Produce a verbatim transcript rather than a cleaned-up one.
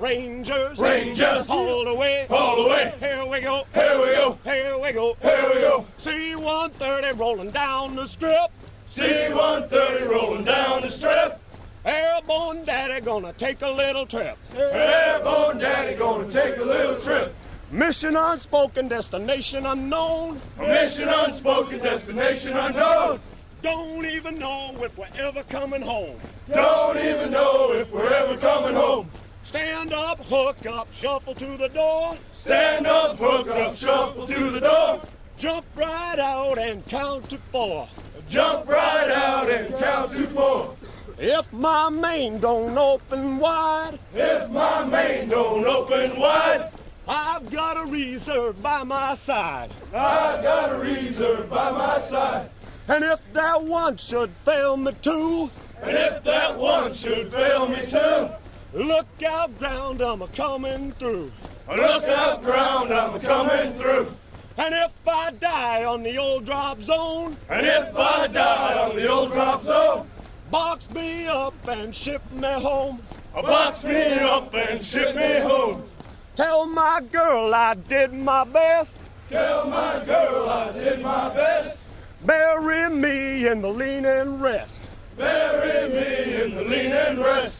Rangers, Rangers, all the way, all the way. Here we go, Here we go, here we go, here we go. C one thirty rolling down the strip. C one thirty rolling down the strip. Airborne Daddy gonna take a little trip. Airborne Daddy gonna take a little trip. Mission unspoken, destination unknown. Mission unspoken, destination unknown. Don't even know if we're ever coming home. Don't even know if we're ever coming home. Stand up, hook up, shuffle to the door. Stand up, hook up, shuffle to the door. Jump right out and count to four. Jump right out and count to four. If my main don't open wide, If my main don't open wide, I've got a reserve by my side. I've got a reserve by my side. And if that one should fail me too, And if that one should fail me too, look out, ground, I'm a coming through. look out, ground, I'm coming through. And if I die on the old drop zone, And if I die on the old drop zone, box me up and ship me home. box me up and ship me home. Tell my girl I did my best. Tell my girl I did my best. Bury me in the lean and rest. Bury me in the lean and rest.